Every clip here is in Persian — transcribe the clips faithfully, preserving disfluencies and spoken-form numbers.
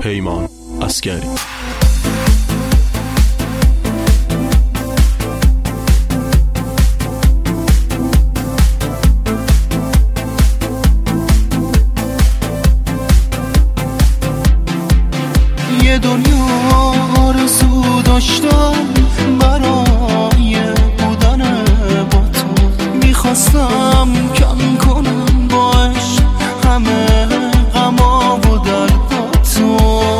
پیمان عسگری. یه دنیا آرزو داشتم برای بودن با تو، میخواستم کم کنم با عشق همه غما و درداتو.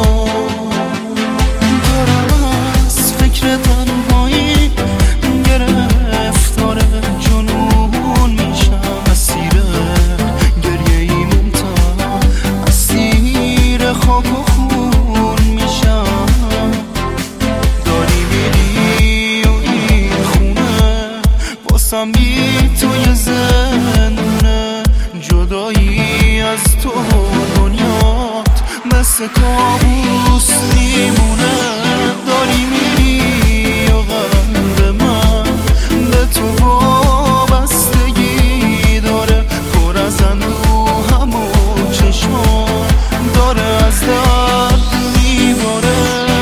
دارم از فکر تنهایی گرفتار جنون میشم، اسیر گریه ای ممتد، اسیر خاک و خون میشم. داری میری و این خونه واسم بی توی زندونه، جدایی از تو دنیات مثل کابوس میمونه. داری میری و قلب من به تو وابستگی داره، پر از اندوهم و چشمان داره از درد میباره.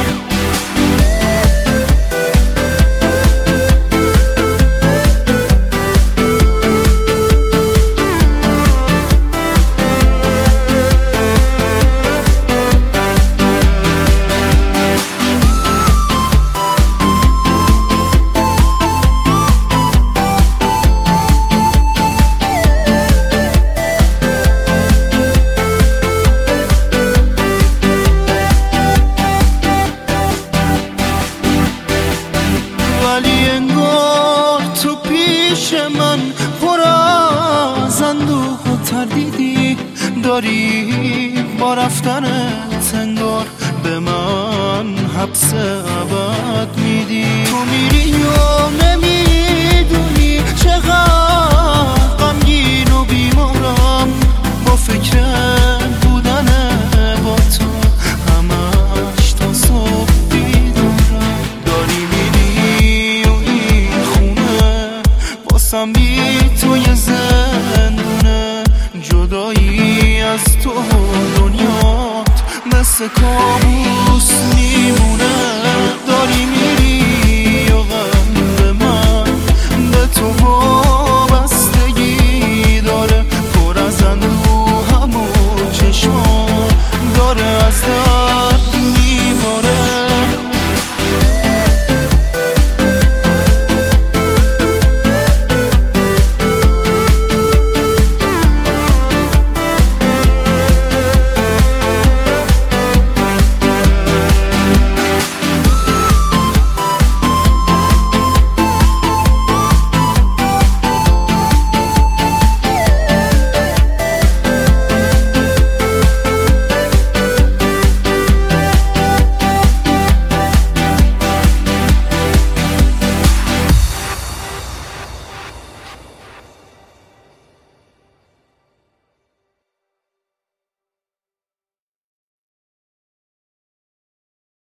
ولی انگار تو پیش من پر از اندوه و تردیدی داری، با رفتنت انگار به من حبس ابد میدی. تو میری و نمیدونی چقدر غمگین و بیمارم، با فکر بودن با تو همش تا صبح بیدارم. داری میری و این خونه واسم بی توی زندونه، جدایی از تو دنیات مثل کابوس